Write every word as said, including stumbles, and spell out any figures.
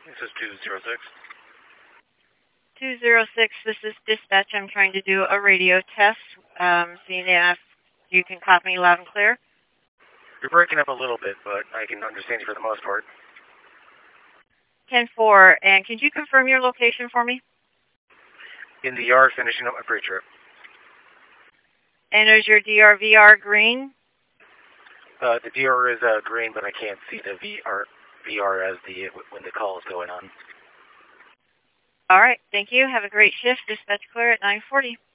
This is two zero six. two zero six, this is dispatch. I'm trying to do a radio test, um, seeing if you can copy me loud and clear. You're breaking up a little bit, but I can understand you for the most part. ten four, and can you confirm your location for me? In the yard, finishing up my pre-trip. And is your D R V R green? Uh, the D R is uh, green, but I can't see the V R, V R as the when the call is going on. All right, thank you. Have a great shift. Dispatch clear at nine forty.